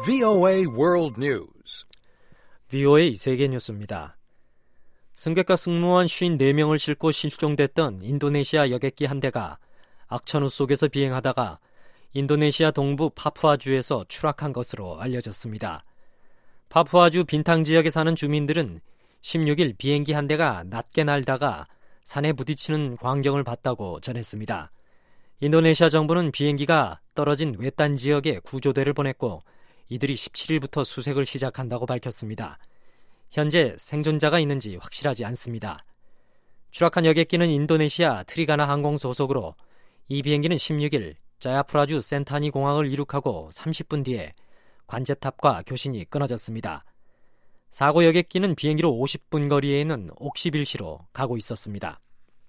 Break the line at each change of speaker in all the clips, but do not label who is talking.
VOA World News.
VOA 세계 뉴스입니다. 승객과 승무원 54명을 싣고 실종됐던 인도네시아 여객기 한 대가 악천후 속에서 비행하다가 인도네시아 동부 파푸아주에서 추락한 것으로 알려졌습니다. 파푸아주 빈탕 지역에 사는 주민들은 16일 비행기 한 대가 낮게 날다가 산에 부딪히는 광경을 봤다고 전했습니다. 인도네시아 정부는 비행기가 떨어진 외딴 지역에 구조대를 보냈고 이들이 17일부터 수색을 시작한다고 밝혔습니다. 현재 생존자가 있는지 확실하지 않습니다. 추락한 여객기는 인도네시아 트리가나 항공 소속으로 이 비행기는 16일 자야프라주 센타니 공항을 이륙하고 30분 뒤에 관제탑과 교신이 끊어졌습니다. 사고 여객기는 비행기로 50분 거리에 있는 옥시빌시로 가고 있었습니다.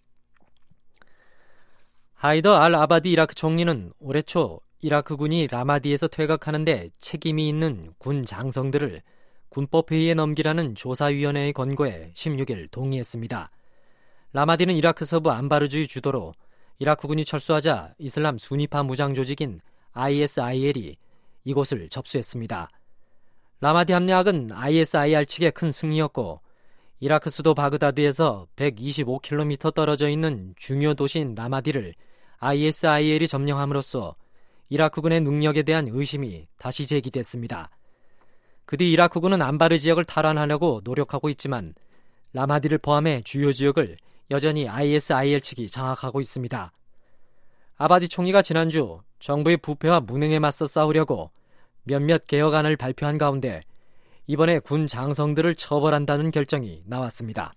하이더 알 아바디 이라크 총리는 올해 초 이라크군이 라마디에서 퇴각하는데 책임이 있는 군 장성들을 군법회의에 넘기라는 조사위원회의 권고에 16일 동의했습니다. 라마디는 이라크 서부 안바르주의 주도로 이라크군이 철수하자 이슬람 수니파 무장 조직인 ISIL이 이곳을 접수했습니다. 라마디 함락은 ISIL 측의 큰 승리였고 이라크 수도 바그다드에서 125km 떨어져 있는 중요 도시인 라마디를 ISIL이 점령함으로써 이라크군의 능력에 대한 의심이 다시 제기됐습니다. 그 뒤 이라크군은 안바르 지역을 탈환하려고 노력하고 있지만 라마디를 포함해 주요 지역을 여전히 ISIL 측이 장악하고 있습니다. 아바디 총리가 지난주 정부의 부패와 무능에 맞서 싸우려고 몇몇 개혁안을 발표한 가운데 이번에 군 장성들을 처벌한다는 결정이 나왔습니다.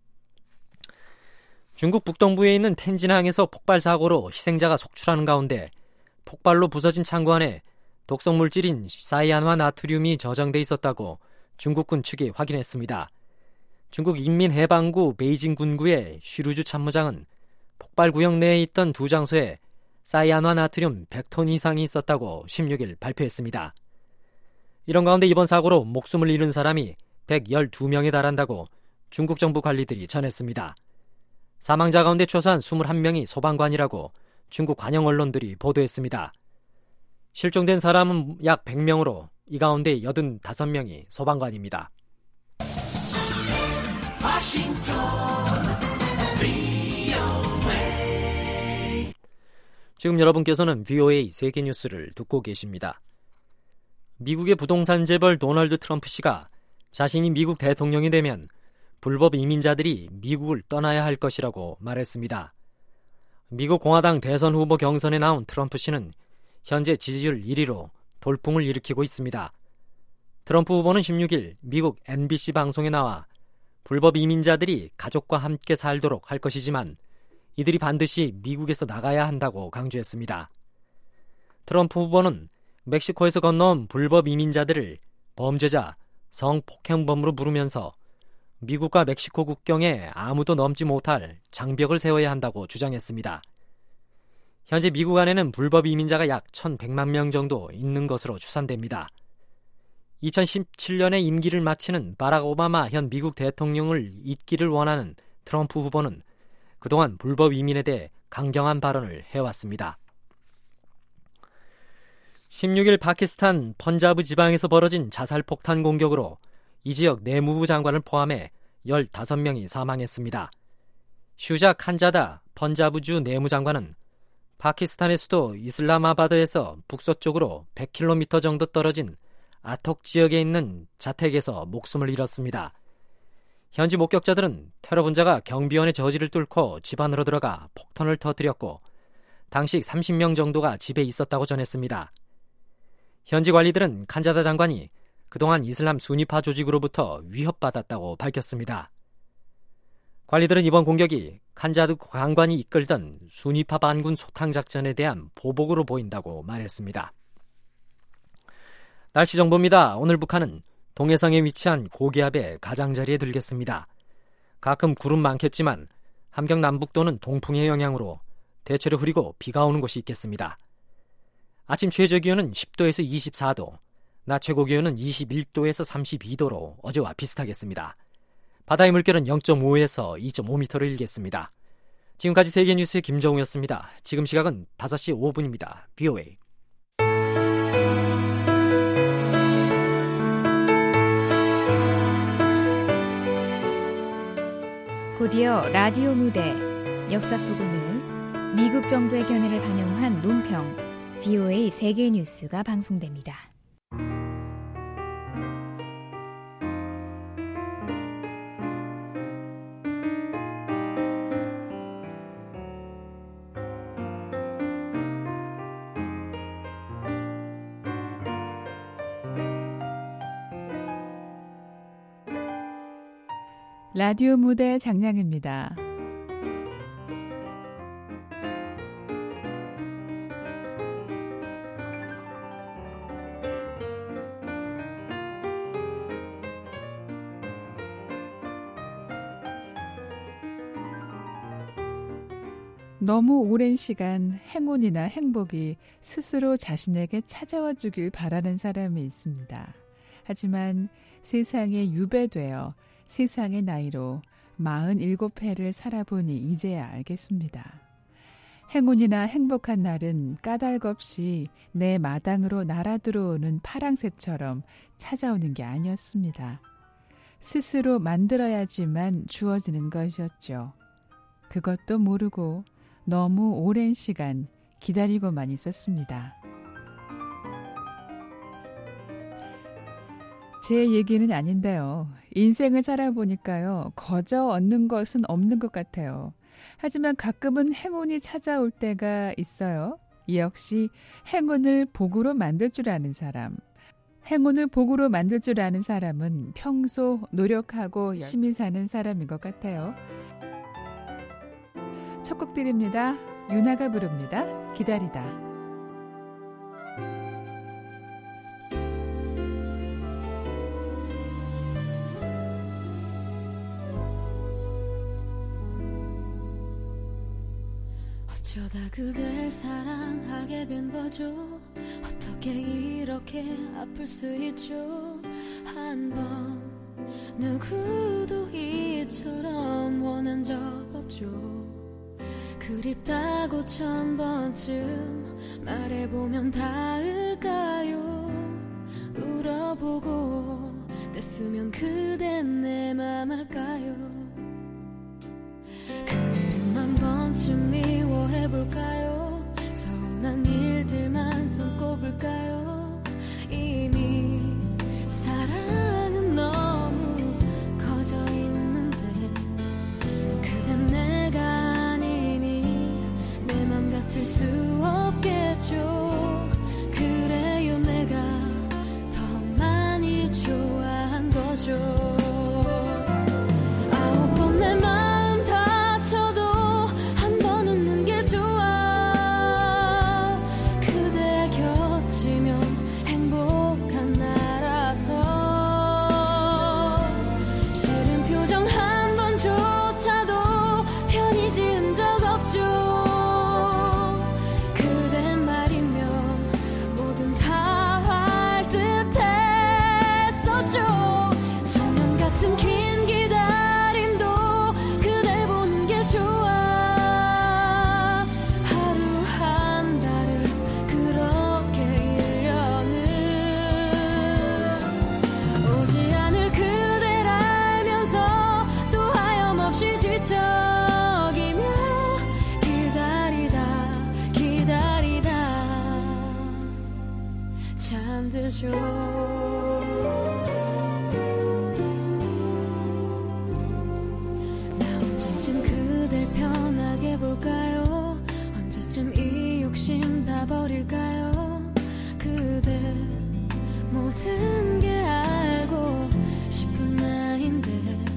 중국 북동부에 있는 텐진항에서 폭발 사고로 희생자가 속출하는 가운데 폭발로 부서진 창고 안에 독성 물질인 사이안화 나트륨이 저장돼 있었다고 중국군 측이 확인했습니다. 중국 인민해방구 베이징 군구의 쉬루주 참모장은 폭발 구역 내에 있던 두 장소에 사이안화 나트륨 100톤 이상이 있었다고 16일 발표했습니다. 이런 가운데 이번 사고로 목숨을 잃은 사람이 112명에 달한다고 중국 정부 관리들이 전했습니다. 사망자 가운데 최소한 21명이 소방관이라고 중국 관영 언론들이 보도했습니다. 실종된 사람은 약 100명으로 이 가운데 85명이 소방관입니다. 지금 여러분께서는 VOA 세계뉴스를 듣고 계십니다. 미국의 부동산 재벌 도널드 트럼프 씨가 자신이 미국 대통령이 되면 불법 이민자들이 미국을 떠나야 할 것이라고 말했습니다. 미국 공화당 대선 후보 경선에 나온 트럼프 씨는 현재 지지율 1위로 돌풍을 일으키고 있습니다. 트럼프 후보는 16일 미국 NBC 방송에 나와 불법 이민자들이 가족과 함께 살도록 할 것이지만 이들이 반드시 미국에서 나가야 한다고 강조했습니다. 트럼프 후보는 멕시코에서 건너온 불법 이민자들을 범죄자, 성폭행범으로 부르면서 미국과 멕시코 국경에 아무도 넘지 못할 장벽을 세워야 한다고 주장했습니다. 현재 미국 안에는 불법 이민자가 약 1,100만 명 정도 있는 것으로 추산됩니다. 2017년에 임기를 마치는 바락 오바마 현 미국 대통령을 잇기를 원하는 트럼프 후보는 그동안 불법 이민에 대해 강경한 발언을 해왔습니다. 16일 파키스탄 펀자브 지방에서 벌어진 자살폭탄 공격으로 이 지역 내무부 장관을 포함해 15명이 사망했습니다. 슈자 칸자다 펀자브주 내무장관은 파키스탄의 수도 이슬라마바드에서 북서쪽으로 100km 정도 떨어진 아톡 지역에 있는 자택에서 목숨을 잃었습니다. 현지 목격자들은 테러 분자가 경비원의 저지를 뚫고 집 안으로 들어가 폭탄을 터뜨렸고 당시 30명 정도가 집에 있었다고 전했습니다. 현지 관리들은 칸자다 장관이 그동안 이슬람 수니파 조직으로부터 위협받았다고 밝혔습니다. 관리들은 이번 공격이 칸자드 장관이 이끌던 수니파 반군 소탕 작전에 대한 보복으로 보인다고 말했습니다. 날씨 정보입니다. 오늘 북한은 동해상에 위치한 고기압의 가장자리에 들겠습니다. 가끔 구름 많겠지만 함경 남북도는 동풍의 영향으로 대체로 흐리고 비가 오는 곳이 있겠습니다. 아침 최저기온은 10도에서 24도, 낮 최고기온은 21도에서 32도로 어제와 비슷하겠습니다. 바다의 물결은 0.5에서 2.5m를 일겠습니다. 지금까지 세계뉴스의 김정우였습니다. 지금 시각은 5시 5분입니다. VOA
곧이어 라디오 무대 역사 속 오늘 미국 정부의 견해를 반영한 논평 VOA 세계 뉴스가 방송됩니다.
라디오 무대 장량입니다. 너무 오랜 시간 행운이나 행복이 스스로 자신에게 찾아와 주길 바라는 사람이 있습니다. 하지만 세상에 유배되어 세상의 나이로 47회를 살아보니 이제야 알겠습니다. 행운이나 행복한 날은 까닭없이 내 마당으로 날아들어오는 파랑새처럼 찾아오는 게 아니었습니다. 스스로 만들어야지만 주어지는 것이었죠. 그것도 모르고 너무 오랜 시간 기다리고만 있었습니다. 제 얘기는 아닌데요. 인생을 살아보니까요. 거저 얻는 것은 없는 것 같아요. 하지만 가끔은 행운이 찾아올 때가 있어요. 이 역시 행운을 복으로 만들 줄 아는 사람. 행운을 복으로 만들 줄 아는 사람은 평소 노력하고 열심히 사는 사람인 것 같아요. 첫 곡 드립니다. 윤하가 부릅니다. 기다리다.
어쩌다 그댈 사랑하게 된 거죠. 어떻게 이렇게 아플 수 있죠. 한 번 누구도 이처럼 원한 적 없죠. 그립다고 1000번쯤 말해보면 닿을까요. 울어보고 뗐으면 그댄 내 맘 알까요. 그일은 1000번쯤 미워해볼까요. 서운한 일들만 손꼽을까요. 이미 사랑은 너무 커져 있는데 그댄 내가 아니니 내 맘 같을 수 없겠죠. 그래요 내가 더 많이 좋아한 거죠. 9번 내 마음 다쳐도 한 번 웃는 게 좋아. 그대 곁이면 행복한 나라서 싫은 표정 한 번조차도 편히 지은 적 없죠. 그대 말이면 뭐든 다 할 듯했었죠. 천년 같은 긴 기다림도 그댈 보는 게 좋아. 하루 한 달을 그렇게 1년을 오지 않을 그댈 알면서 또 하염없이 뒤척이며 기다리다 잠들죠. 나 언제쯤 그댈 편하게 볼까요. 언제쯤 이 욕심 다 버릴까요. 그대 모든 게 알고 싶은 나인데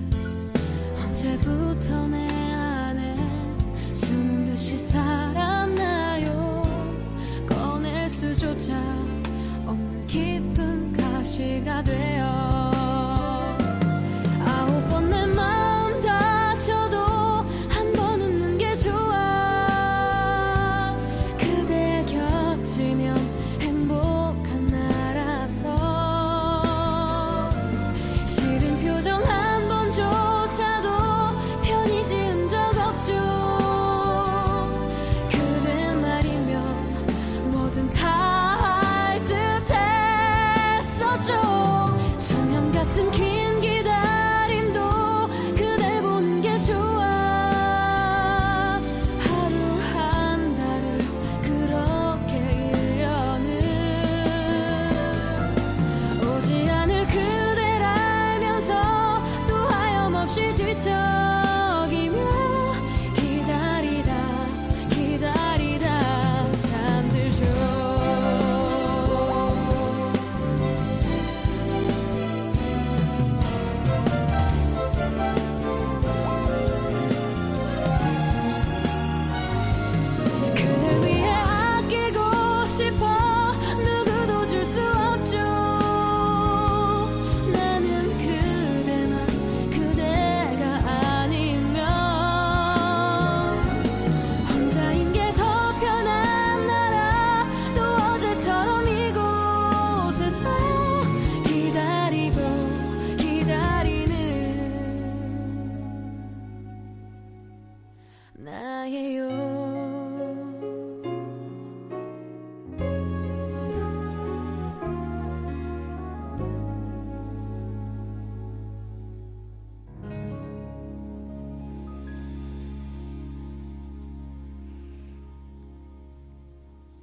언제부터 내 안에 숨은 듯이 살았나요. 꺼낼 수조차 없는 깊은 가시가 되어 9번 내 마음 다쳐도 한 번 웃는 게 좋아. 그대 곁이면 행복한 나라서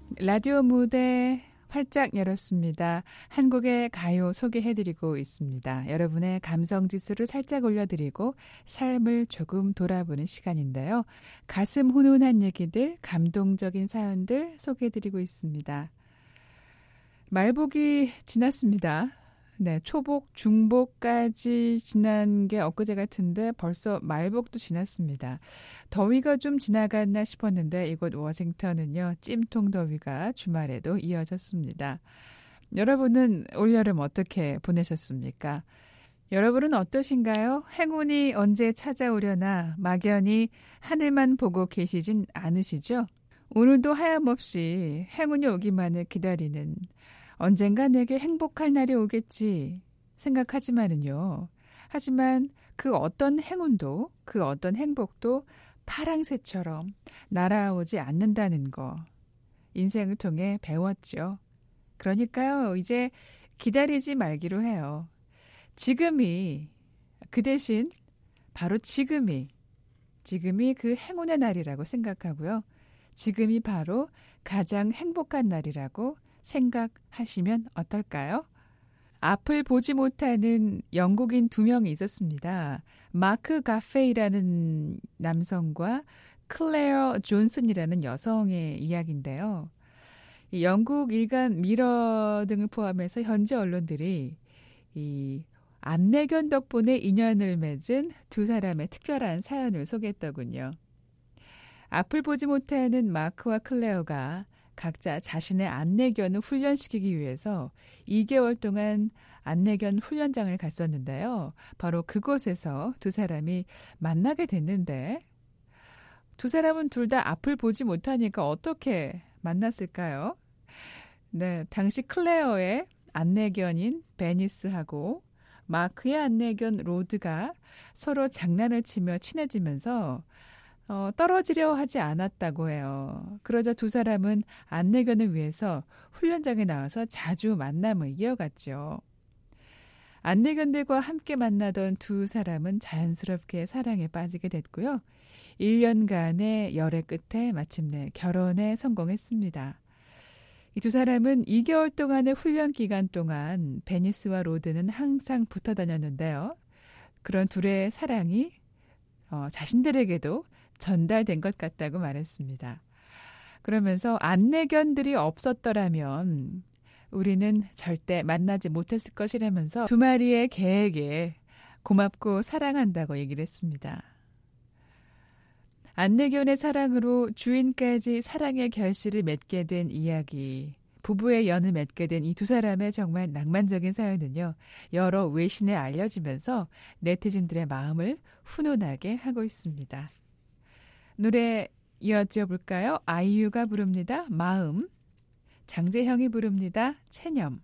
라디오 무대 활짝 열었습니다. 한국의 가요 소개해드리고 있습니다. 여러분의 감성지수를 살짝 올려드리고 삶을 조금 돌아보는 시간인데요. 가슴 훈훈한 얘기들, 감동적인 사연들 소개해드리고 있습니다. 말복이 지났습니다. 네, 초복, 중복까지 지난 게 엊그제 같은데 벌써 말복도 지났습니다. 더위가 좀 지나갔나 싶었는데 이곳 워싱턴은요, 찜통 더위가 주말에도 이어졌습니다. 여러분은 올여름 어떻게 보내셨습니까? 여러분은 어떠신가요? 행운이 언제 찾아오려나 막연히 하늘만 보고 계시진 않으시죠? 오늘도 하염없이 행운이 오기만을 기다리는, 언젠가 내게 행복할 날이 오겠지 생각하지만은요. 하지만 그 어떤 행운도, 그 어떤 행복도 파랑새처럼 날아오지 않는다는 거 인생을 통해 배웠죠. 그러니까요, 이제 기다리지 말기로 해요. 지금이, 그 대신 바로 지금이 그 행운의 날이라고 생각하고요. 지금이 바로 가장 행복한 날이라고 생각하시면 어떨까요? 앞을 보지 못하는 영국인 2명이 있었습니다. 마크 가페이라는 남성과 클레어 존슨이라는 여성의 이야기인데요. 영국 일간 미러 등을 포함해서 현지 언론들이 이 안내견 덕분에 인연을 맺은 두 사람의 특별한 사연을 소개했더군요. 앞을 보지 못하는 마크와 클레어가 각자 자신의 안내견을 훈련시키기 위해서 2개월 동안 안내견 훈련장을 갔었는데요. 바로 그곳에서 두 사람이 만나게 됐는데 두 사람은 둘 다 앞을 보지 못하니까 어떻게 만났을까요? 네, 당시 클레어의 안내견인 베니스하고 마크의 안내견 로드가 서로 장난을 치며 친해지면서 떨어지려 하지 않았다고 해요. 그러자 두 사람은 안내견을 위해서 훈련장에 나와서 자주 만남을 이어갔죠. 안내견들과 함께 만나던 두 사람은 자연스럽게 사랑에 빠지게 됐고요. 1년간의 열애 끝에 마침내 결혼에 성공했습니다. 이 두 사람은 2개월 동안의 훈련 기간 동안 베니스와 로드는 항상 붙어 다녔는데요. 그런 둘의 사랑이 자신들에게도 전달된 것 같다고 말했습니다. 그러면서 안내견들이 없었더라면 우리는 절대 만나지 못했을 것이라면서 두 마리의 개에게 고맙고 사랑한다고 얘기를 했습니다. 안내견의 사랑으로 주인까지 사랑의 결실을 맺게 된 이야기, 부부의 연을 맺게 된 이 두 사람의 정말 낭만적인 사연은요, 여러 외신에 알려지면서 네티즌들의 마음을 훈훈하게 하고 있습니다. 노래 이어드려 볼까요? 아이유가 부릅니다. 마음. 장재형이 부릅니다. 체념.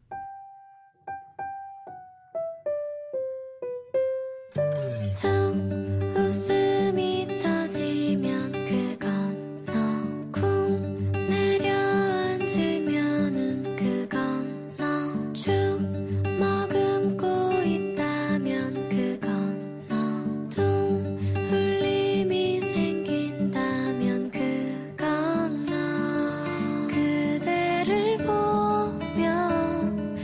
웃음이 터지면 그건 너 쿵 내려앉으면은 그건 너 쭉 머금고 있다면 그건 너 둥 울림이 생긴다면 그건 너 그대를 보며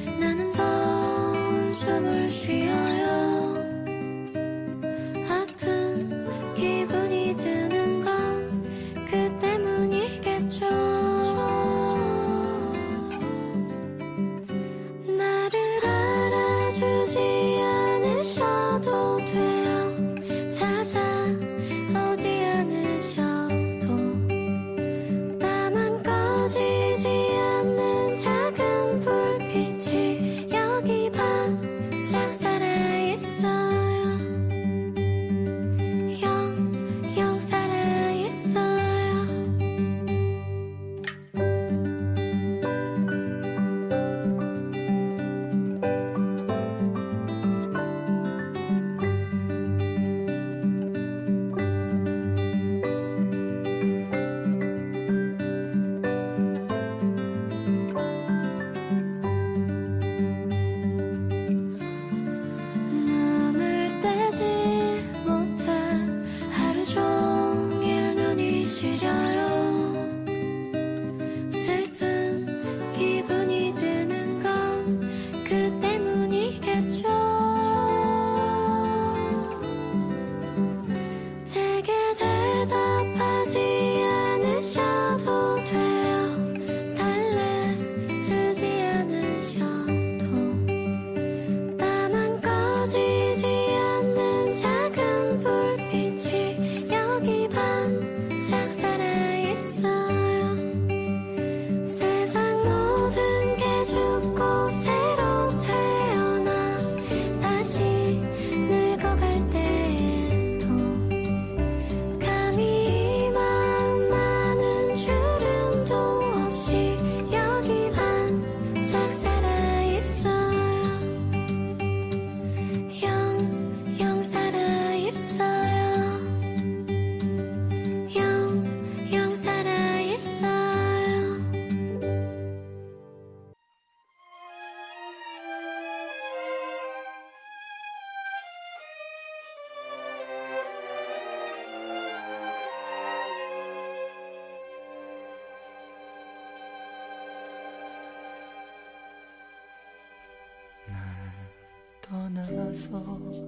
떠나서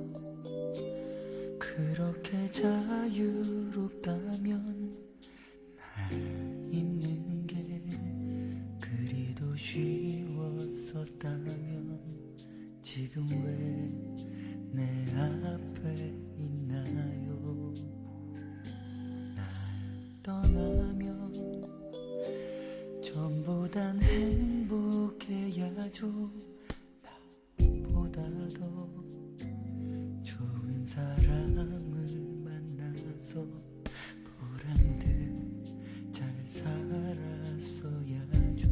그렇게 자유롭다면 날 잊는 게 그리도 쉬웠었다면 지금 왜 내 앞에 있나요? 날 떠나면 전보단 행복해야죠. 나보다 더 좋은 사람을 만나서 보란듯 잘 살았어야죠.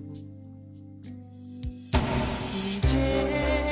이제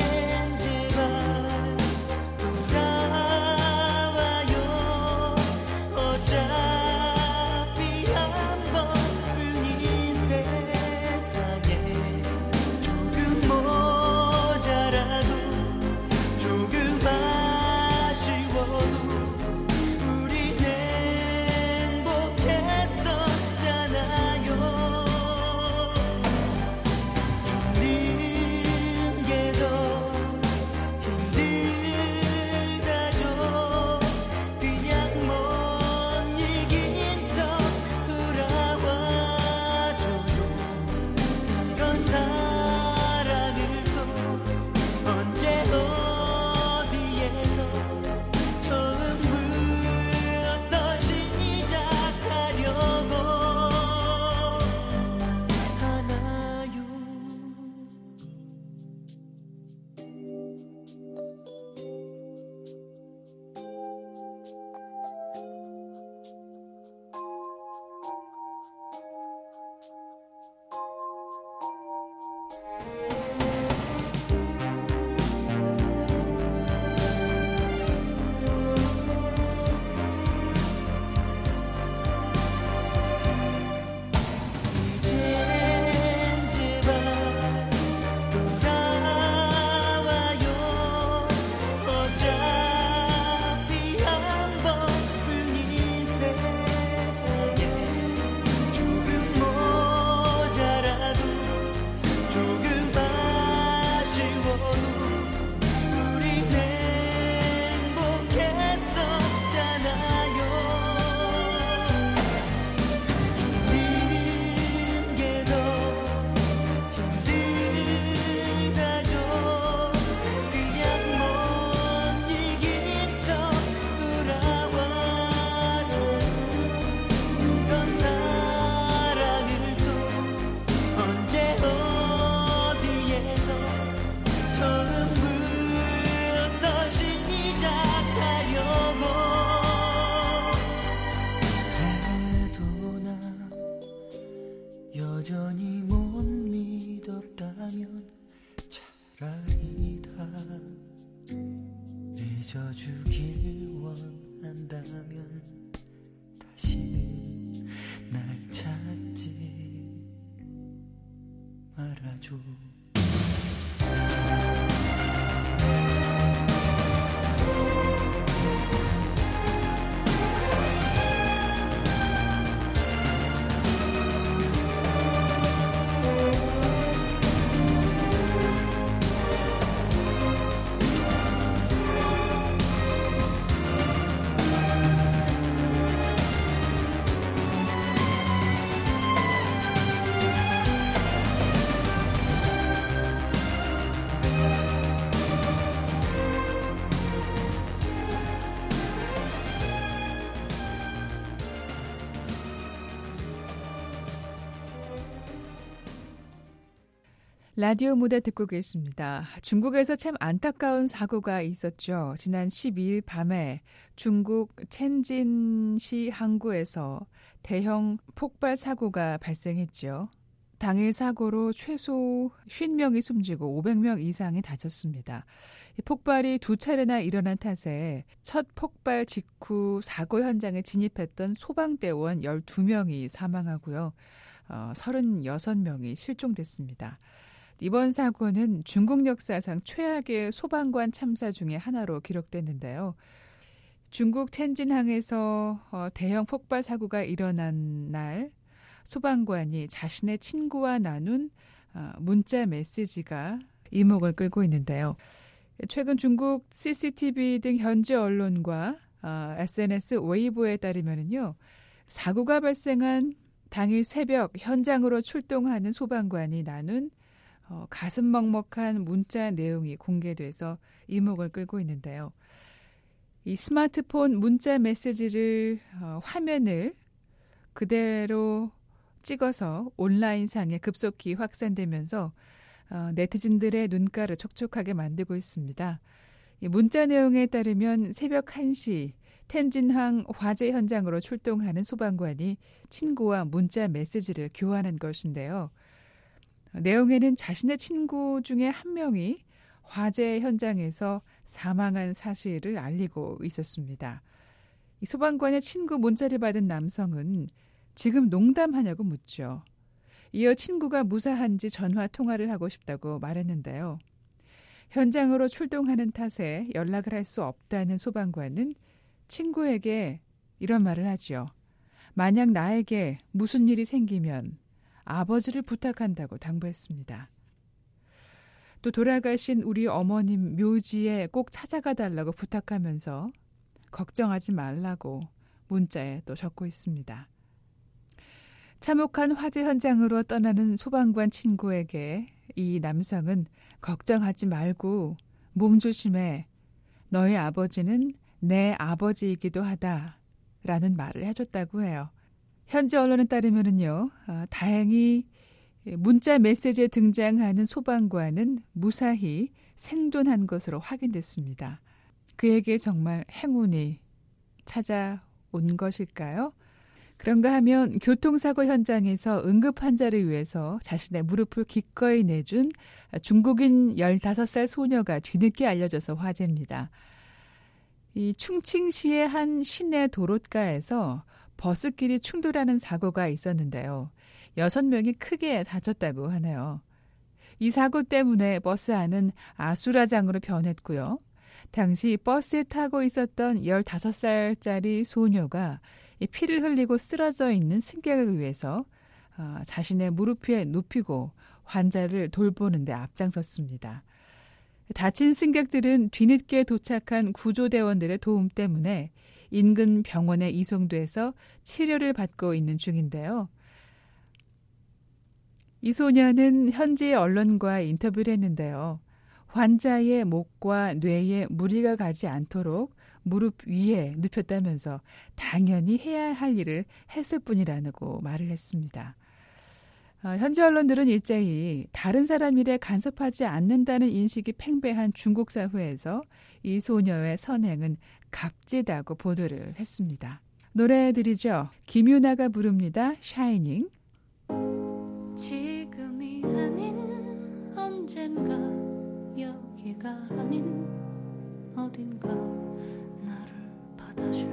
여전히 못 믿었다면 차라리 다 잊어주길 원한다면 다시는 날 찾지 말아줘.
라디오 무대 듣고 계십니다. 중국에서 참 안타까운 사고가 있었죠. 지난 12일 밤에 중국 텐진시 항구에서 대형 폭발 사고가 발생했죠. 당일 사고로 최소 50명이 숨지고 500명 이상이 다쳤습니다. 이 폭발이 두 차례나 일어난 탓에 첫 폭발 직후 사고 현장에 진입했던 소방대원 12명이 사망하고요. 36명이 실종됐습니다. 이번 사고는 중국 역사상 최악의 소방관 참사 중에 하나로 기록됐는데요. 중국 텐진항에서 대형 폭발 사고가 일어난 날 소방관이 자신의 친구와 나눈 문자 메시지가 이목을 끌고 있는데요. 최근 중국 CCTV 등 현지 언론과 SNS 웨이보에 따르면요, 사고가 발생한 당일 새벽 현장으로 출동하는 소방관이 나눈 가슴 먹먹한 문자 내용이 공개돼서 이목을 끌고 있는데요. 이 스마트폰 문자 메시지를 화면을 그대로 찍어서 온라인상에 급속히 확산되면서 네티즌들의 눈가를 촉촉하게 만들고 있습니다. 이 문자 내용에 따르면 새벽 1시 텐진항 화재 현장으로 출동하는 소방관이 친구와 문자 메시지를 교환한 것인데요. 내용에는 자신의 친구 중에 한 명이 화재 현장에서 사망한 사실을 알리고 있었습니다. 이 소방관의 친구 문자를 받은 남성은 지금 농담하냐고 묻죠. 이어 친구가 무사한지 전화 통화를 하고 싶다고 말했는데요. 현장으로 출동하는 탓에 연락을 할 수 없다는 소방관은 친구에게 이런 말을 하죠. 만약 나에게 무슨 일이 생기면 아버지를 부탁한다고 당부했습니다. 또 돌아가신 우리 어머님 묘지에 꼭 찾아가 달라고 부탁하면서 걱정하지 말라고 문자에 또 적고 있습니다. 참혹한 화재 현장으로 떠나는 소방관 친구에게 이 남성은 걱정하지 말고 몸조심해. 너의 아버지는 내 아버지이기도 하다라는 말을 해줬다고 해요. 현지 언론에 따르면은요, 다행히 문자 메시지에 등장하는 소방관은 무사히 생존한 것으로 확인됐습니다. 그에게 정말 행운이 찾아온 것일까요? 그런가 하면 교통사고 현장에서 응급 환자를 위해서 자신의 무릎을 기꺼이 내준 중국인 15살 소녀가 뒤늦게 알려져서 화제입니다. 이 충칭시의 한 시내 도로가에서 버스끼리 충돌하는 사고가 있었는데요. 6명이 크게 다쳤다고 하네요. 이 사고 때문에 버스 안은 아수라장으로 변했고요. 당시 버스에 타고 있었던 15살짜리 소녀가 피를 흘리고 쓰러져 있는 승객을 위해서 자신의 무릎 위에 눕히고 환자를 돌보는 데 앞장섰습니다. 다친 승객들은 뒤늦게 도착한 구조대원들의 도움 때문에 인근 병원에 이송돼서 치료를 받고 있는 중인데요. 이 소녀는 현지 언론과 인터뷰를 했는데요. 환자의 목과 뇌에 무리가 가지 않도록 무릎 위에 눕혔다면서 당연히 해야 할 일을 했을 뿐이라고 말을 했습니다. 현지 언론들은 일제히 다른 사람 일에 간섭하지 않는다는 인식이 팽배한 중국 사회에서 이 소녀의 선행은 값지다고 보도를 했습니다. 노래 들이죠. 김유나가 부릅니다. 샤이닝.
지금이 아닌 언젠가 여기가 아닌 어딘가 나를 받아줄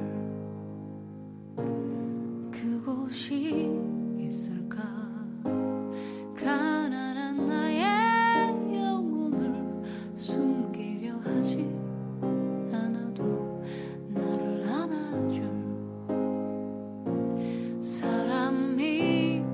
그곳이 있을까. 가난한 나의 영혼을 숨기려 하지 않아도 나를 안아줄 사람이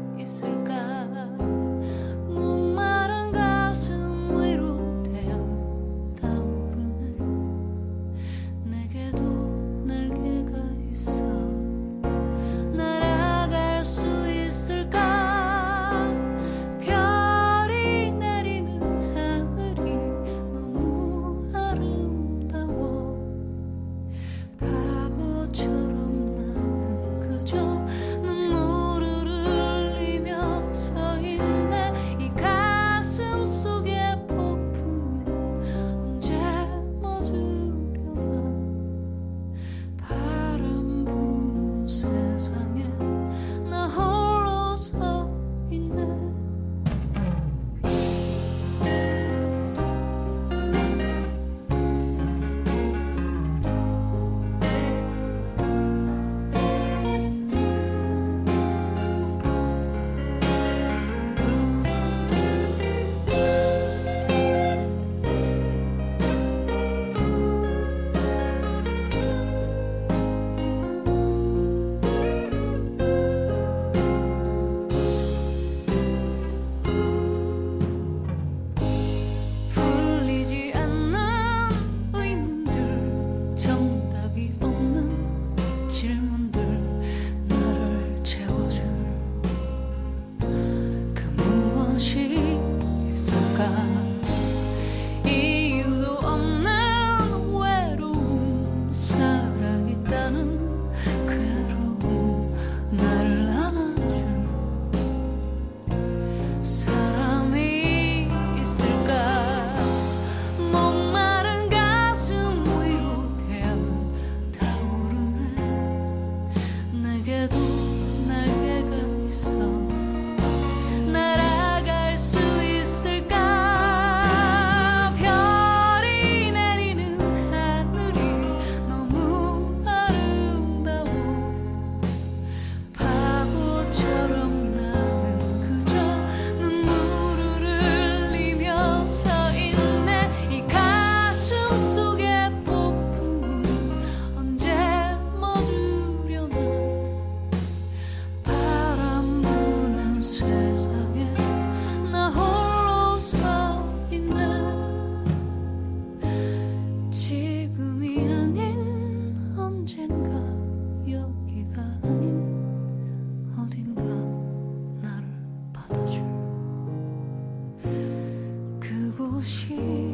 곳이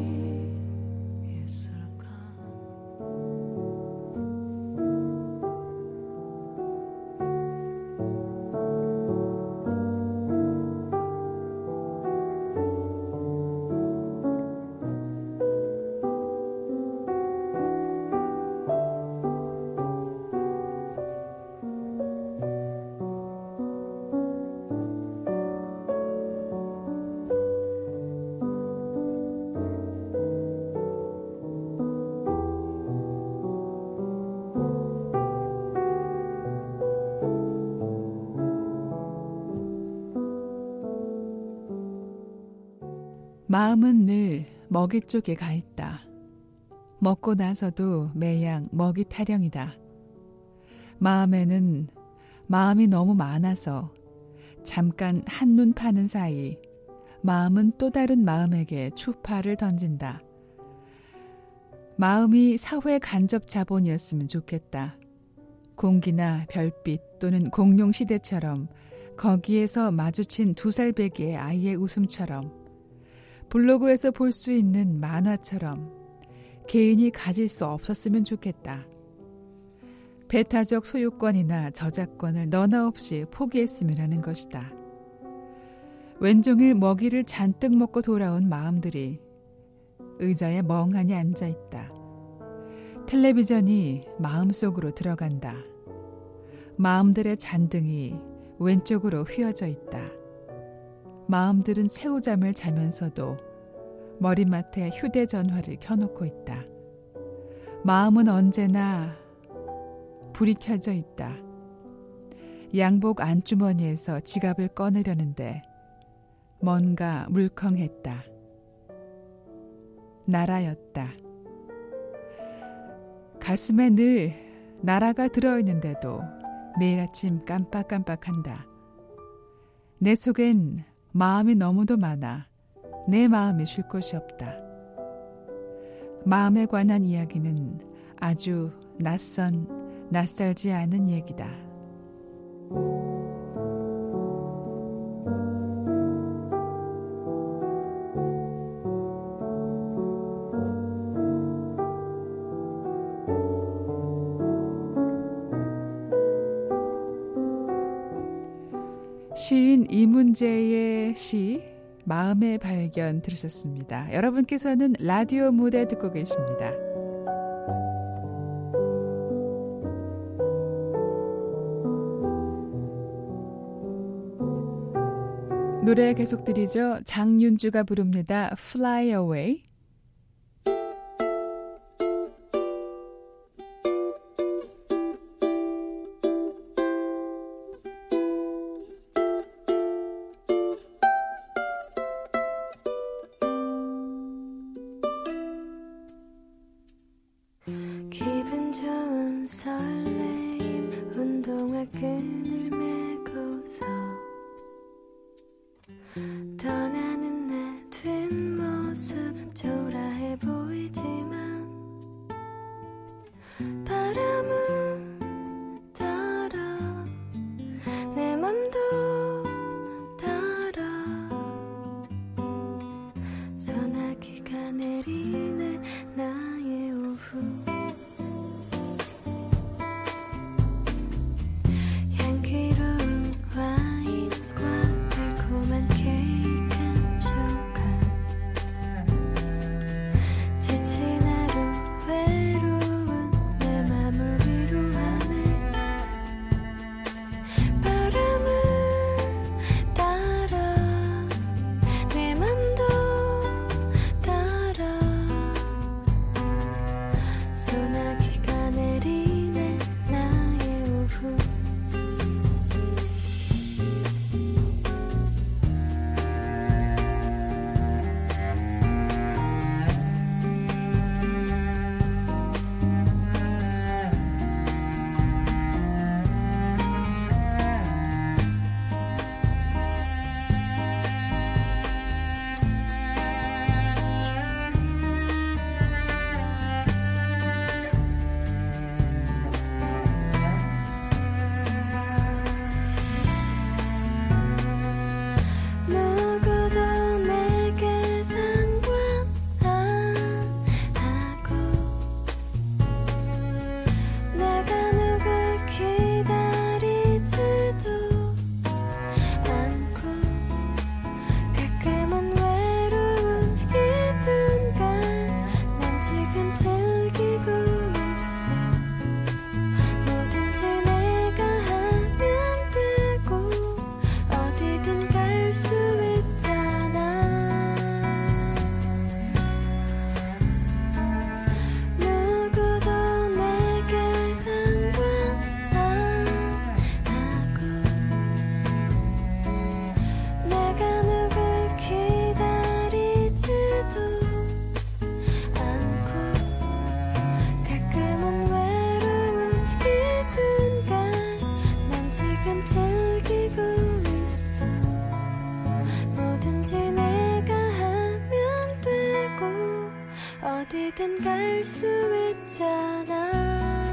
있을까?
마음은 늘 먹이 쪽에 가 있다. 먹고 나서도 매양 먹이 타령이다. 마음에는 마음이 너무 많아서 잠깐 한눈 파는 사이 마음은 또 다른 마음에게 추파를 던진다. 마음이 사회 간접 자본이었으면 좋겠다. 공기나 별빛 또는 공룡 시대처럼 거기에서 마주친 2살배기의 아이의 웃음처럼 블로그에서 볼 수 있는 만화처럼 개인이 가질 수 없었으면 좋겠다. 배타적 소유권이나 저작권을 너나 없이 포기했으면 하는 것이다. 왼종일 먹이를 잔뜩 먹고 돌아온 마음들이 의자에 멍하니 앉아있다. 텔레비전이 마음속으로 들어간다. 마음들의 잔등이 왼쪽으로 휘어져 있다. 마음들은 새우잠을 자면서도 머리맡에 휴대전화를 켜놓고 있다. 마음은 언제나 불이 켜져 있다. 양복 안주머니에서 지갑을 꺼내려는데 뭔가 물컹했다. 나라였다. 가슴에 늘 나라가 들어있는데도 매일 아침 깜빡깜빡한다. 내 속엔 마음이 너무도 많아 내 마음이 쉴 곳이 없다. 마음에 관한 이야기는 아주 낯설지 않은 얘기다. 시인 이문재의 시 마음의 발견 들으셨습니다. 여러분께서는 라디오 무대 듣고 계십니다. 노래 계속 드리죠. 장윤주가 부릅니다. Fly Away.
기분 좋은 설레임 운동화 끈을 메고서 떠나는 내 뒷모습 초라해 보이지만 바람을 따라 내 맘도 따라 소나기가 내리네 나의 오후 향기로운 와인과 달콤한 케이크 언제든 갈 수 있잖아.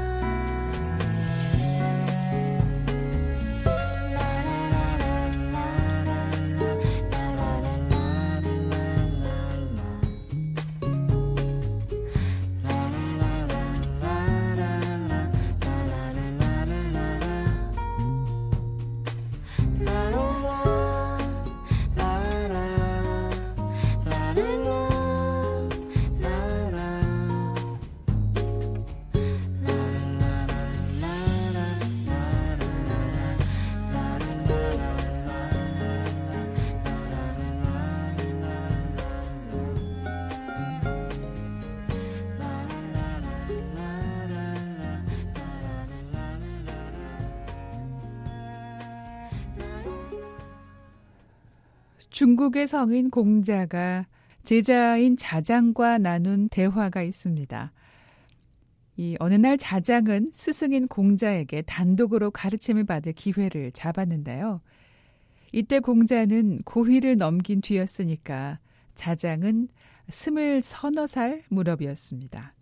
중국의 성인 공자가 제자인 자장과 나눈 대화가 있습니다. 어느 날 자장은 스승인 공자에게 단독으로 가르침을 받을 기회를 잡았는데요. 이때 공자는 고위를 넘긴 뒤였으니까 자장은 20서너 무렵이었습니다.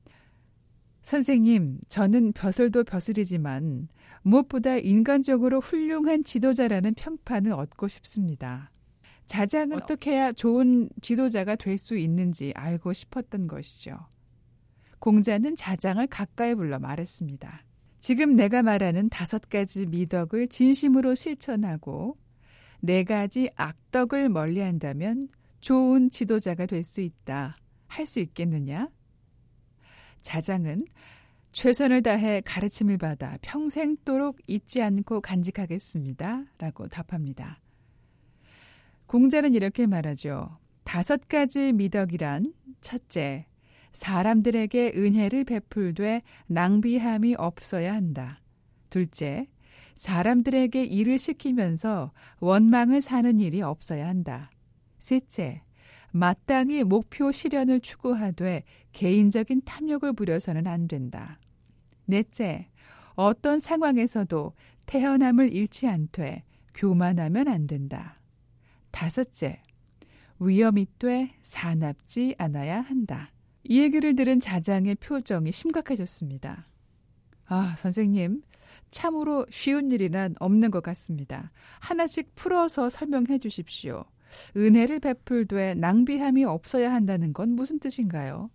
선생님, 저는 벼슬도 벼슬이지만 무엇보다 인간적으로 훌륭한 지도자라는 평판을 얻고 싶습니다. 자장은 어떻게 해야 좋은 지도자가 될 수 있는지 알고 싶었던 것이죠. 공자는 자장을 가까이 불러 말했습니다. 지금 내가 말하는 5가지 미덕을 진심으로 실천하고 4가지 악덕을 멀리한다면 좋은 지도자가 될 수 있다. 할 수 있겠느냐? 자장은 최선을 다해 가르침을 받아 평생도록 잊지 않고 간직하겠습니다. 라고 답합니다. 공자는 이렇게 말하죠. 5가지 미덕이란 첫째, 사람들에게 은혜를 베풀되 낭비함이 없어야 한다. 둘째, 사람들에게 일을 시키면서 원망을 사는 일이 없어야 한다. 셋째, 마땅히 목표 실현을 추구하되 개인적인 탐욕을 부려서는 안 된다. 넷째, 어떤 상황에서도 태어남을 잃지 않되 교만하면 안 된다. 다섯째, 위험이 돼 사납지 않아야 한다. 이 얘기를 들은 자장의 표정이 심각해졌습니다. 선생님, 참으로 쉬운 일이란 없는 것 같습니다. 하나씩 풀어서 설명해 주십시오. 은혜를 베풀되 낭비함이 없어야 한다는 건 무슨 뜻인가요?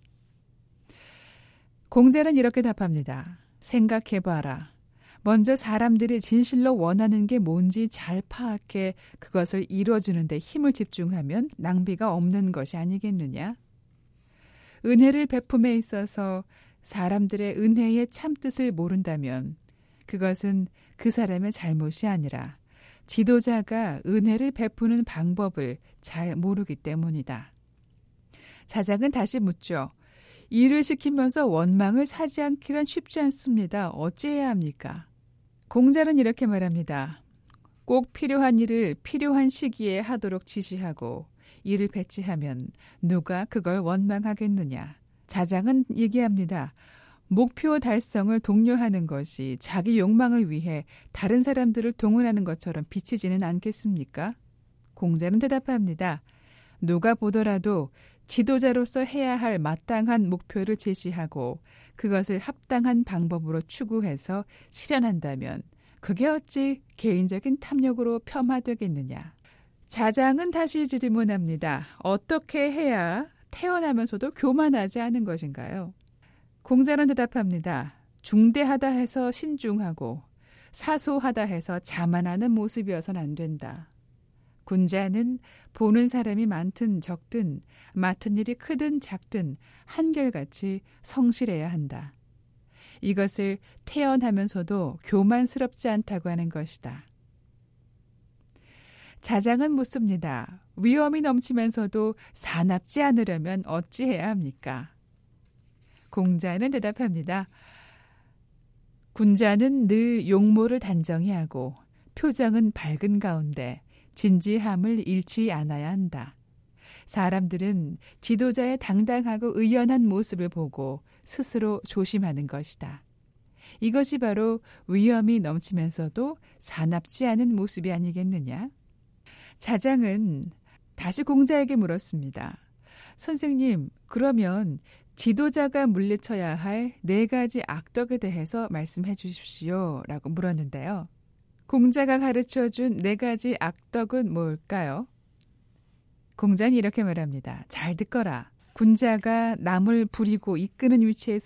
공자는 이렇게 답합니다. 생각해봐라. 먼저 사람들이 진실로 원하는 게 뭔지 잘 파악해 그것을 이루어주는 데 힘을 집중하면 낭비가 없는 것이 아니겠느냐? 은혜를 베품에 있어서 사람들의 은혜의 참뜻을 모른다면 그것은 그 사람의 잘못이 아니라 지도자가 은혜를 베푸는 방법을 잘 모르기 때문이다. 자장은 다시 묻죠. 일을 시키면서 원망을 사지 않기란 쉽지 않습니다. 어찌해야 합니까? 공자는 이렇게 말합니다. 꼭 필요한 일을 필요한 시기에 하도록 지시하고 일을 배치하면 누가 그걸 원망하겠느냐. 자장은 얘기합니다. 목표 달성을 독려하는 것이 자기 욕망을 위해 다른 사람들을 동원하는 것처럼 비치지는 않겠습니까? 공자는 대답합니다. 누가 보더라도 지도자로서 해야 할 마땅한 목표를 제시하고 그것을 합당한 방법으로 추구해서 실현한다면 그게 어찌 개인적인 탐욕으로 폄하되겠느냐. 자장은 다시 질문합니다. 어떻게 해야 태어나면서도 교만하지 않은 것인가요? 공자는 대답합니다. 중대하다 해서 신중하고 사소하다 해서 자만하는 모습이어서는 안 된다. 군자는 보는 사람이 많든 적든 맡은 일이 크든 작든 한결같이 성실해야 한다. 이것을 태어나면서도 교만스럽지 않다고 하는 것이다. 자장은 묻습니다. 위험이 넘치면서도 사납지 않으려면 어찌해야 합니까? 공자는 대답합니다. 군자는 늘 용모를 단정히 하고 표정은 밝은 가운데 진지함을 잃지 않아야 한다. 사람들은 지도자의 당당하고 의연한 모습을 보고 스스로 조심하는 것이다. 이것이 바로 위험이 넘치면서도 사납지 않은 모습이 아니겠느냐? 자장은 다시 공자에게 물었습니다. 선생님, 그러면 지도자가 물리쳐야 할 4가지 악덕에 대해서 말씀해 주십시오 라고 물었는데요. 공자가 가르쳐준 4가지 악덕은 뭘까요? 공자는 이렇게 말합니다. 잘 듣거라. 군자가 남을 부리고 이끄는 위치에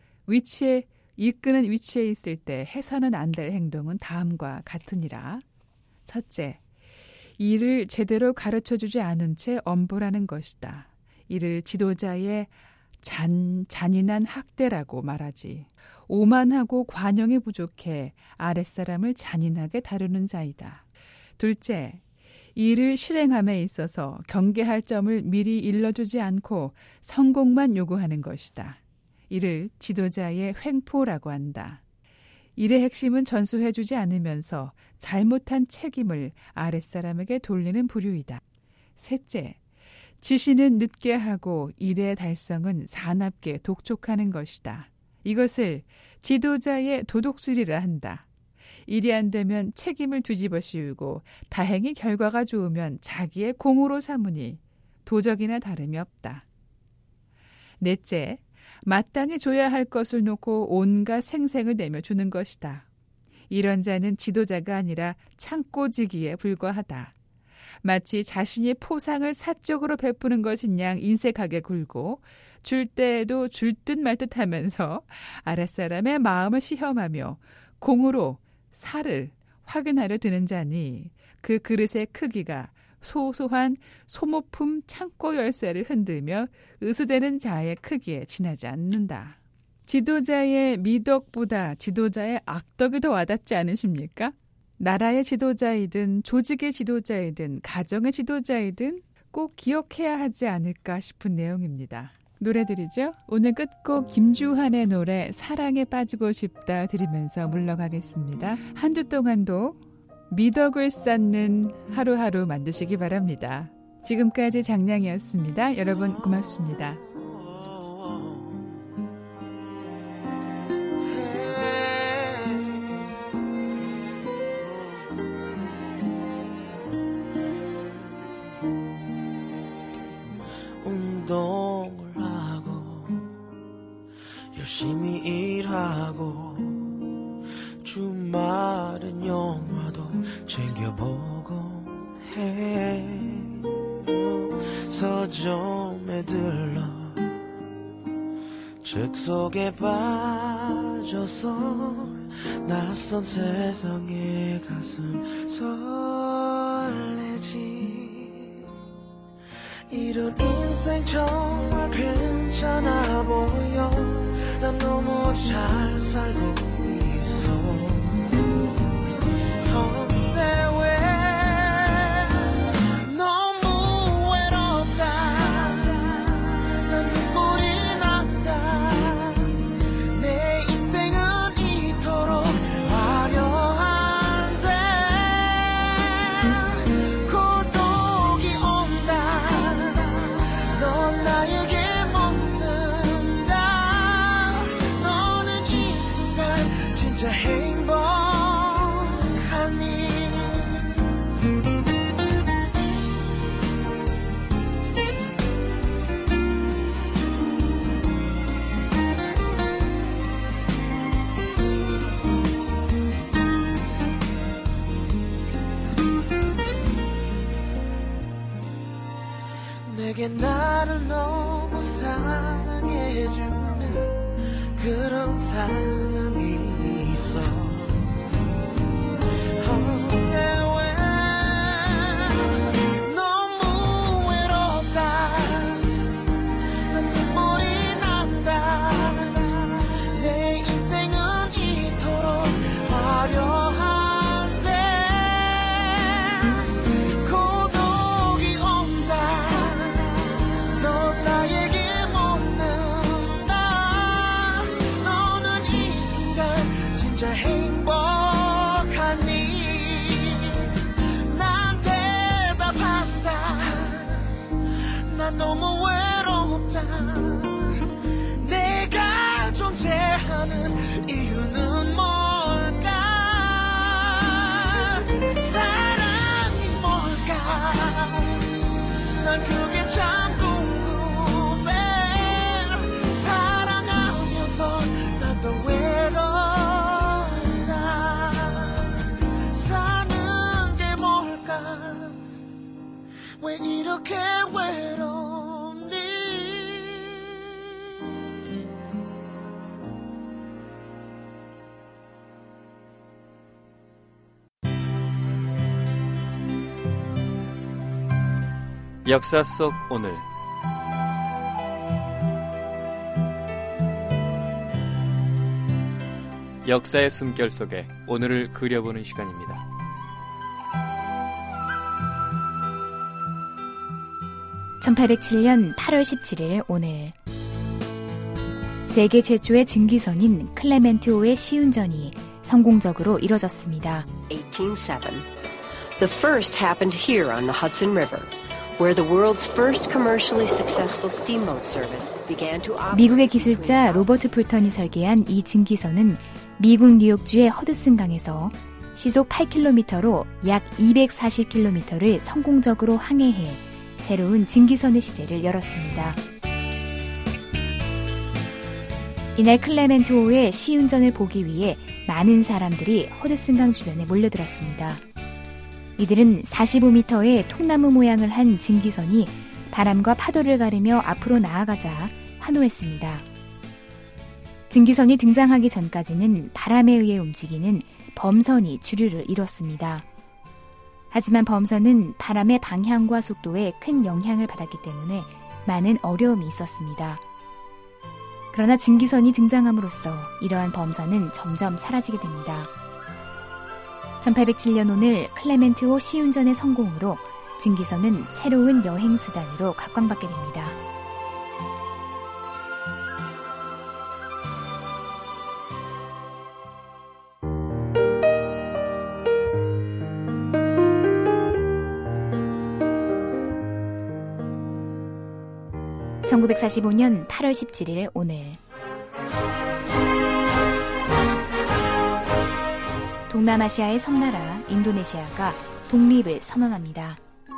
있을 때 해서는 안 될 행동은 다음과 같으니라. 첫째, 이를 제대로 가르쳐주지 않은 채 엄벌하는 것이다. 이를 지도자의 잔인한 학대라고 말하지. 오만하고 관용이 부족해 아랫사람을 잔인하게 다루는 자이다. 둘째, 이를 실행함에 있어서 경계할 점을 미리 일러주지 않고 성공만 요구하는 것이다. 이를 지도자의 횡포라고 한다. 일의 핵심은 전수해주지 않으면서 잘못한 책임을 아랫사람에게 돌리는 부류이다. 셋째, 지시는 늦게 하고 일의 달성은 사납게 독촉하는 것이다. 이것을 지도자의 도독질이라 한다. 일이 안 되면 책임을 뒤집어 씌우고 다행히 결과가 좋으면 자기의 공으로 삼으니 도적이나 다름이 없다. 넷째, 마땅히 줘야 할 것을 놓고 온갖 생색을 내며 주는 것이다. 이런 자는 지도자가 아니라 창고지기에 불과하다. 마치 자신이 포상을 사적으로 베푸는 것인 양 인색하게 굴고 줄 때에도 줄 듯 말 듯 하면서 아랫사람의 마음을 시험하며 공으로 살을 확인하려 드는 자니 그 그릇의 크기가 소소한 소모품 창고 열쇠를 흔들며 으스대는 자의 크기에 지나지 않는다. 지도자의 미덕보다 지도자의 악덕이 더 와닿지 않으십니까? 나라의 지도자이든 조직의 지도자이든 가정의 지도자이든 꼭 기억해야 하지 않을까 싶은 내용입니다. 노래 들이죠? 오늘 끝곡 김주한의 노래 사랑에 빠지고 싶다 들으면서 물러가겠습니다. 한 주 동안도 미덕을 쌓는 하루하루 만드시기 바랍니다. 지금까지 장량이었습니다. 여러분 고맙습니다.
운동을 하고 열심히 일하고 주말은 영화도 챙겨보곤 해. 서점에 들러 책 속에 빠져서 낯선 세상에 가슴 설레지. 이런 인생 정말 괜찮아 보여. 난 너무 잘 살고 있어. 근데 왜 너무 외롭다. 난 눈물이 난다. 내 인생은 이토록 화려한데 고독이 온다. 넌 나에게 묻는다. 너는 이 순간 진짜 행복하니. 내게 나를 너무 사랑해주는 그런 사람이 있어. 근데 왜 너무 외롭다. 난 눈물이 난다. 내 인생은 이토록 화려한데 고독이 온다. 넌 나에게 묻는다. 너는 이 순간 진짜 행복하니. 난 대답한다. 난 너무 외롭다. 내가 존재하는 이유는 뭘까? 사랑이 뭘까? 난 그게 참 궁금해. 왜 이렇게 외롭니?
역사 속 오늘. 역사의 숨결 속에 오늘을 그려보는 시간입니다.
(1807년 8월 17일) 오늘 세계 최초의 증기선인 클레멘트호의 시운전이 성공적으로 이뤄졌습니다.
1807. The first happened here on the Hudson River, where the world's first commercially successful steamboat service began to operate.
미국의 기술자 로버트 풀턴이 설계한 이 증기선은 미국 뉴욕주의 허드슨강에서 시속 8km로 약 240km를 성공적으로 항해해 새로운 증기선의 시대를 열었습니다. 이날 클레멘트호의 시운전을 보기 위해 많은 사람들이 허드슨강 주변에 몰려들었습니다. 이들은 45m의 통나무 모양을 한 증기선이 바람과 파도를 가르며 앞으로 나아가자 환호했습니다. 증기선이 등장하기 전까지는 바람에 의해 움직이는 범선이 주류를 이뤘습니다. 하지만 범선은 바람의 방향과 속도에 큰 영향을 받았기 때문에 많은 어려움이 있었습니다. 그러나 증기선이 등장함으로써 이러한 범선은 점점 사라지게 됩니다. 1807년 오늘 클레멘트호 시운전의 성공으로 증기선은 새로운 여행 수단으로 각광받게 됩니다. (1945년 8월 17일) 오늘 동남아시아의 섬나라 인도네시아가 독립을 선언합니다.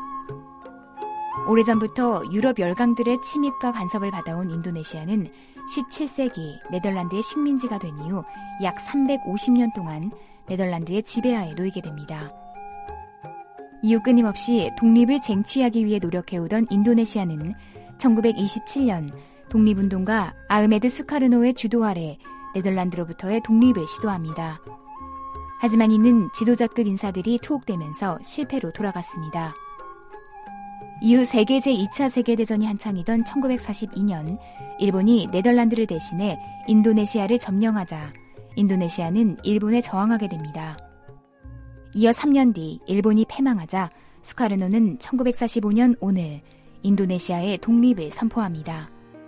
오래전부터 유럽 열강들의 침입과 간섭을 받아온 인도네시아는 17세기 네덜란드의 식민지가 된 이후 약 350년 동안 네덜란드의 지배하에 놓이게 됩니다. 이후 끊임없이 독립을 쟁취하기 위해 노력해오던 인도네시아는 1927년 독립운동가 아흐메드 수카르노의 주도 아래 네덜란드로부터의 독립을 시도합니다. 하지만 이는 지도자급 인사들이 투옥되면서 실패로 돌아갔습니다. 이후 세계 제2차 세계대전이 한창이던 1942년 일본이 네덜란드를 대신해 인도네시아를 점령하자 인도네시아는 일본에 저항하게 됩니다. 이어 3년 뒤 일본이 패망하자 수카르노는 1945년 오늘 인도네시아의 독립을 선포합니다.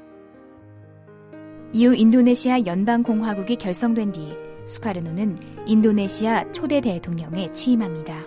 이후 인도네시아 연방공화국이 결성된 뒤 수카르노는 인도네시아 초대 대통령에 취임합니다.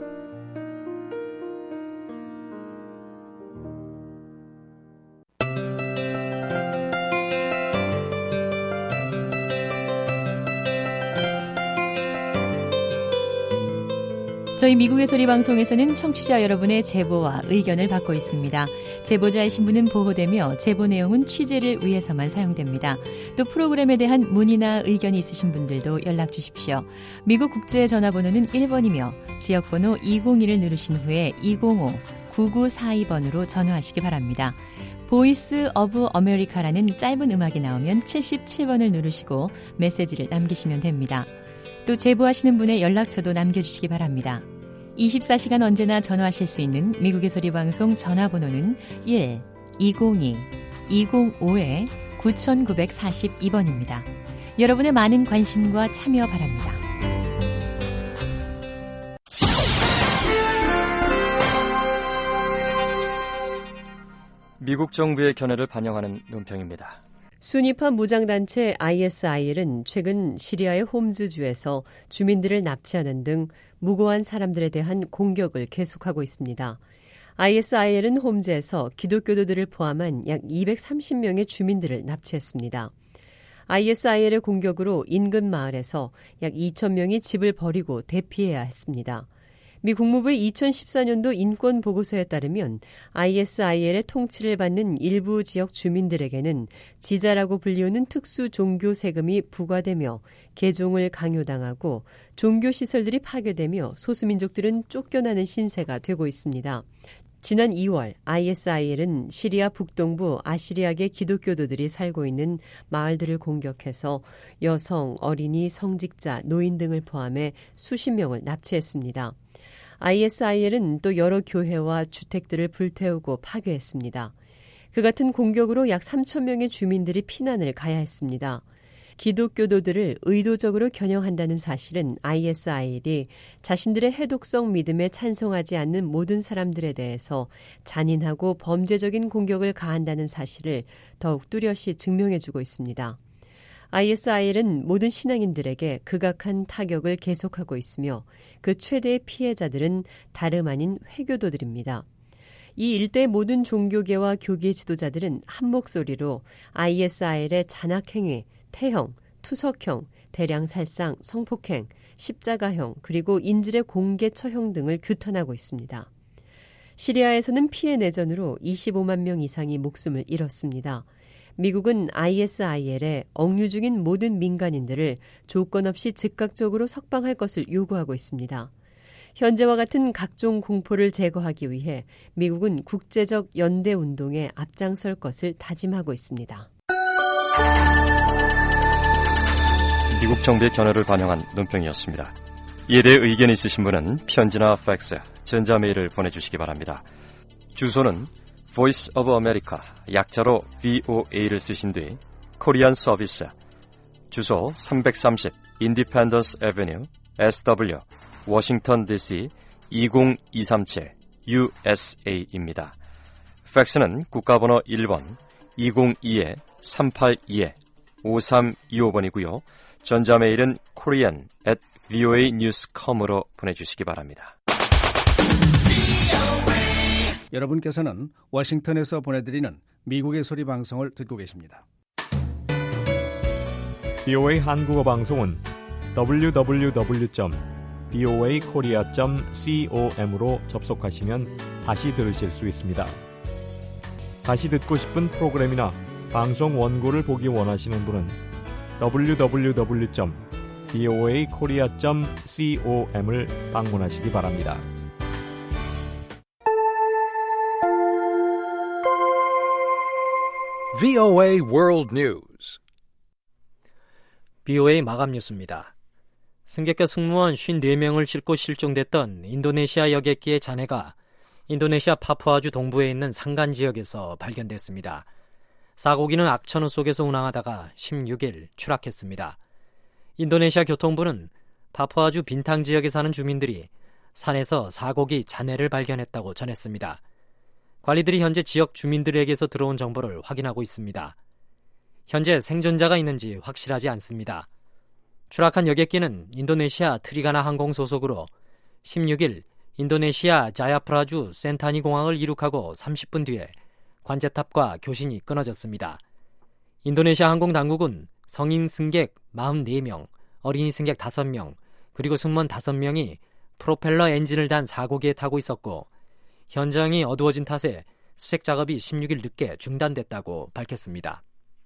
저희 미국의 소리 방송에서는 청취자 여러분의 제보와 의견을 받고 있습니다. 제보자의 신분은 보호되며 제보 내용은 취재를 위해서만 사용됩니다. 또 프로그램에 대한 문의나 의견이 있으신 분들도 연락 주십시오. 미국 국제 전화번호는 1번이며 지역번호 201을 누르신 후에 205-9942번으로 전화하시기 바랍니다. 보이스 오브 아메리카라는 짧은 음악이 나오면 77번을 누르시고 메시지를 남기시면 됩니다. 또 제보하시는 분의 연락처도 남겨주시기 바랍니다. 24시간 언제나 전화하실 수 있는 미국의 소리 방송 전화번호는 1-202-205-9942번입니다. 여러분의 많은 관심과 참여 바랍니다.
미국 정부의 견해를 반영하는 논평입니다.
순위파 무장단체 ISIL은 최근 시리아의 홈즈주에서 주민들을 납치하는 등 무고한 사람들에 대한 공격을 계속하고 있습니다. ISIL은 홈즈에서 기독교도들을 포함한 약 230명의 주민들을 납치했습니다. ISIL의 공격으로 인근 마을에서 약 2,000명이 집을 버리고 대피해야 했습니다. 미 국무부의 2014년도 인권보고서에 따르면 ISIL의 통치를 받는 일부 지역 주민들에게는 지자라고 불리우는 특수 종교 세금이 부과되며 개종을 강요당하고 종교시설들이 파괴되며 소수민족들은 쫓겨나는 신세가 되고 있습니다. 지난 2월 ISIL은 시리아 북동부 아시리아계 기독교도들이 살고 있는 마을들을 공격해서 여성, 어린이, 성직자, 노인 등을 포함해 수십 명을 납치했습니다. ISIL은 또 여러 교회와 주택들을 불태우고 파괴했습니다. 그 같은 공격으로 약 3천 명의 주민들이 피난을 가야 했습니다. 기독교도들을 의도적으로 겨냥한다는 사실은 ISIL이 자신들의 해독성 믿음에 찬송하지 않는 모든 사람들에 대해서 잔인하고 범죄적인 공격을 가한다는 사실을 더욱 뚜렷이 증명해주고 있습니다. ISIL은 모든 신앙인들에게 극악한 타격을 계속하고 있으며 그 최대의 피해자들은 다름 아닌 회교도들입니다. 이 일대의 모든 종교계와 교계 지도자들은 한 목소리로 ISIL의 잔악행위, 태형, 투석형, 대량살상, 성폭행, 십자가형, 그리고 인질의 공개 처형 등을 규탄하고 있습니다. 시리아에서는 피해 내전으로 25만 명 이상이 목숨을 잃었습니다. 미국은 ISIL에 억류 중인 모든 민간인들을 조건 없이 즉각적으로 석방할 것을 요구하고 있습니다. 현재와 같은 각종 공포를 제거하기 위해 미국은 국제적 연대 운동에 앞장설 것을 다짐하고 있습니다.
미국 정부의 견해를 반영한 논평이었습니다. 이에 대해 의견이 있으신 분은 편지나 팩스, 전자메일을 보내주시기 바랍니다. 주소는 Voice of America, 약자로 VOA를 쓰신 뒤 코리안 서비스, 주소 330 Independence Avenue, SW, 워싱턴 DC 20237 USA입니다. 팩스는 국가번호 1번 202-382-5325번이고요. 전자메일은 korean@voanews.com으로 보내주시기 바랍니다.
여러분께서는 워싱턴에서 보내드리는 미국의 소리 방송을 듣고 계십니다.
VOA 한국어 방송은 www.voakorea.com으로 접속하시면 다시 들으실 수 있습니다. 다시 듣고 싶은 프로그램이나 방송 원고를 보기 원하시는 분은 www.voakorea.com을 방문하시기 바랍니다.
VOA World News.
BOA 마감 뉴스입니다. 승객과 승무원 54명을 싣고 실종됐던 인도네시아 여객기의 잔해가 인도네시아 파푸아주 동부에 있는 산간 지역에서 발견됐습니다. 사고기는 악천후 속에서 운항하다가 16일 추락했습니다. 인도네시아 교통부는 파푸아주 빈탕 지역에 사는 주민들이 산에서 사고기 잔해를 발견했다고 전했습니다. 관리들이 현재 지역 주민들에게서 들어온 정보를 확인하고 있습니다. 현재 생존자가 있는지 확실하지 않습니다. 추락한 여객기는 인도네시아 트리가나 항공 소속으로 16일 인도네시아 자야프라주 센타니 공항을 이륙하고 30분 뒤에 관제탑과 교신이 끊어졌습니다. 인도네시아 항공 당국은 성인 승객 44명, 어린이 승객 5명, 그리고 승무원 5명이 프로펠러 엔진을 단 사고기에 타고 있었고 현장이 어두워진 탓에 수색 작업이 16일 늦게 중단됐다고 밝혔습니다.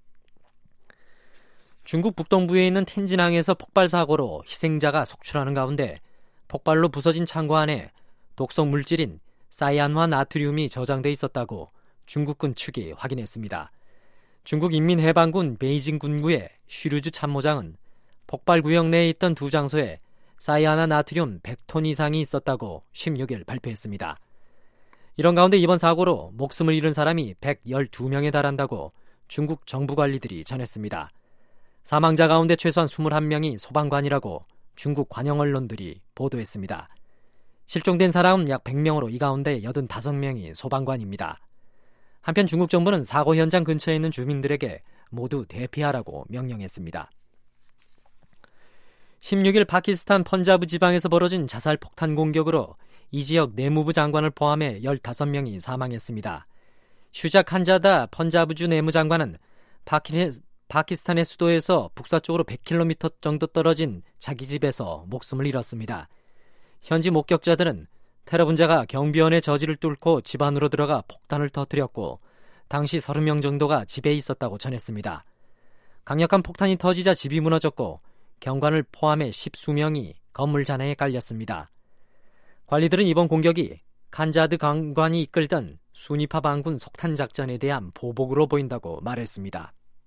중국 북동부에 있는 텐진항에서 폭발 사고로 희생자가 속출하는 가운데 폭발로 부서진 창고 안에 독성 물질인 사이안화 나트륨이 저장돼 있었다고 중국군 측이 확인했습니다. 중국 인민해방군 베이징 군구의 쉬류주 참모장은 폭발 구역 내에 있던 두 장소에 사이아나 나트륨 100톤 이상이 있었다고 16일 발표했습니다. 이런 가운데 이번 사고로 목숨을 잃은 사람이 112명에 달한다고 중국 정부 관리들이 전했습니다. 사망자 가운데 최소한 21명이 소방관이라고 중국 관영 언론들이 보도했습니다. 실종된 사람은 약 100명으로 이 가운데 85명이 소방관입니다. 한편 중국 정부는 사고 현장 근처에 있는 주민들에게 모두 대피하라고 명령했습니다. 16일 파키스탄 펀자브 지방에서 벌어진 자살 폭탄 공격으로 이 지역 내무부 장관을 포함해 15명이 사망했습니다. 슈작 한자다 펀자브주 내무장관은 파키스탄의 수도에서 북서쪽으로 100km 정도 떨어진 자기 집에서 목숨을 잃었습니다. 현지 목격자들은 테러 분자가 경비원의 저지를 뚫고 집 안으로 들어가 폭탄을 터뜨렸고 당시 30명 정도가 집에 있었다고 전했습니다. 강력한 폭탄이 터지자 집이 무너졌고 경관을 포함해 10수명이 건물 잔해에 깔렸습니다. 관리들은 이번 공격이 칸자드 강관이 이끌던 순위파 반군 속탄 작전에 대한 보복으로 보인다고 말했습니다.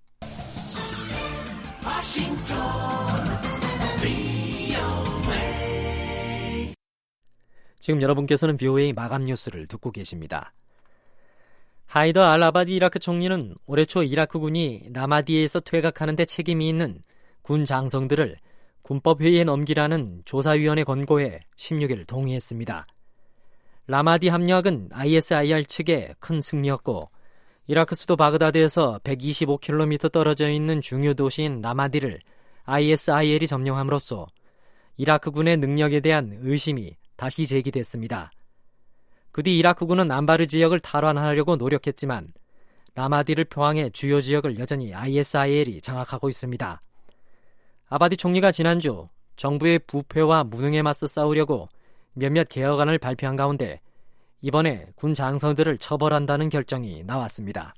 지금 여러분께서는 VOA 마감 뉴스를 듣고 계십니다. 하이더 알-아바디 이라크 총리는 올해 초 이라크군이 라마디에서 퇴각하는 데 책임이 있는 군 장성들을 군법회의에 넘기라는 조사위원회 권고에 16일 동의했습니다. 라마디 함락은 ISIR 측의 큰 승리였고 이라크 수도 바그다드에서 125km 떨어져 있는 중요 도시인 라마디를 ISIL이 점령함으로써 이라크군의 능력에 대한 의심이 다시 제기됐습니다. 그 뒤 이라크군은 안바르 지역을 탈환하려고 노력했지만 라마디를 포항해 주요 지역을 여전히 ISIL이 장악하고 있습니다. 아바디 총리가 지난주 정부의 부패와 무능에 맞서 싸우려고 몇몇 개혁안을 발표한 가운데 이번에 군 장성들을 처벌한다는 결정이 나왔습니다.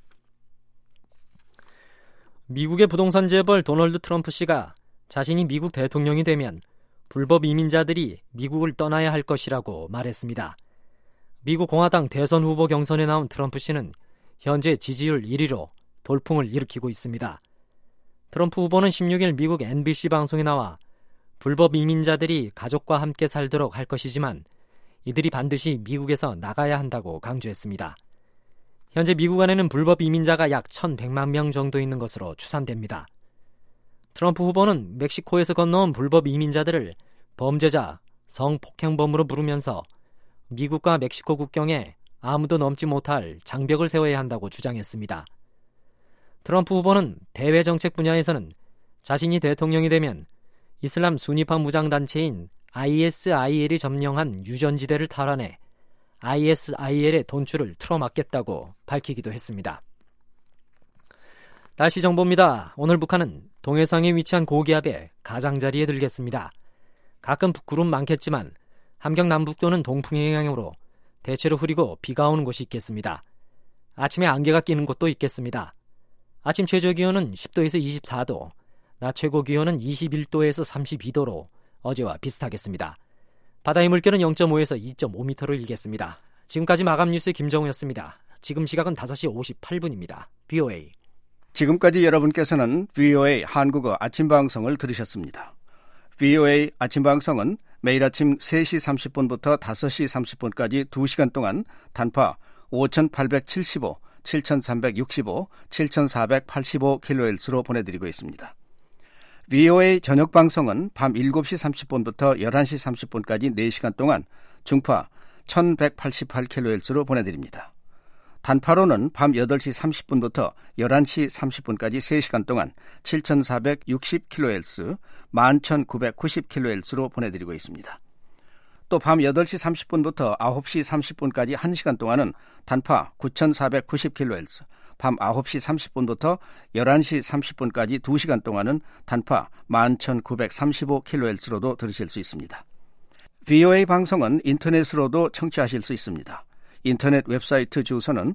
미국의 부동산 재벌 도널드 트럼프 씨가 자신이 미국 대통령이 되면 불법 이민자들이 미국을 떠나야 할 것이라고 말했습니다. 미국 공화당 대선 후보 경선에 나온 트럼프 씨는 현재 지지율 1위로 돌풍을 일으키고 있습니다. 트럼프 후보는 16일 미국 NBC 방송에 나와 불법 이민자들이 가족과 함께 살도록 할 것이지만 이들이 반드시 미국에서 나가야 한다고 강조했습니다. 현재 미국 안에는 불법 이민자가 약 1,100만 명 정도 있는 것으로 추산됩니다. 트럼프 후보는 멕시코에서 건너온 불법 이민자들을 범죄자, 성폭행범으로 부르면서 미국과 멕시코 국경에 아무도 넘지 못할 장벽을 세워야 한다고 주장했습니다. 트럼프 후보는 대외 정책 분야에서는 자신이 대통령이 되면 이슬람 순위파 무장단체인 ISIL이 점령한 유전지대를 탈환해 ISIL의 돈줄을 틀어막겠다고 밝히기도 했습니다. 날씨 정보입니다. 오늘 북한은 동해상에 위치한 고기압에 가장자리에 들겠습니다. 가끔 구름 많겠지만 함경 남북도는 동풍의 영향으로 대체로 흐리고 비가 오는 곳이 있겠습니다. 아침에 안개가 끼는 곳도 있겠습니다. 아침 최저 기온은 10도에서 24도, 낮 최고 기온은 21도에서 32도로 어제와 비슷하겠습니다. 바다의 물결은 0.5에서 2.5m를 일겠습니다. 지금까지 마감 뉴스 김정우였습니다. 지금 시각은 5시 58분입니다. VOA.
지금까지 여러분께서는 VOA 한국어 아침 방송을 들으셨습니다. VOA 아침 방송은 매일 아침 3시 30분부터 5시 30분까지 2시간 동안 단파 5875, 7365, 7485kHz로 보내드리고 있습니다. VOA 저녁 방송은 밤 7시 30분부터 11시 30분까지 4시간 동안 중파 1188kHz로 보내드립니다. 단파로는 밤 8시 30분부터 11시 30분까지 3시간 동안 7460kHz, 11990kHz로 보내드리고 있습니다. 또 밤 8시 30분부터 9시 30분까지 1시간 동안은 단파 9490kHz, 밤 9시 30분부터 11시 30분까지 2시간 동안은 단파 11935kHz로도 들으실 수 있습니다. VOA 방송은 인터넷으로도 청취하실 수 있습니다. 인터넷 웹사이트 주소는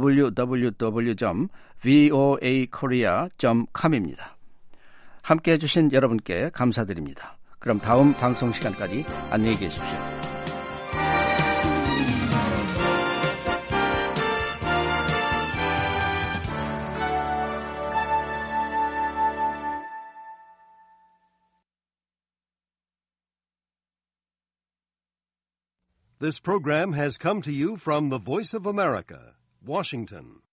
www.voakorea.com입니다. 함께해 주신 여러분께 감사드립니다. 그럼 다음 방송 시간까지 안녕히 계십시오.
This program has come to you from the Voice of America, Washington.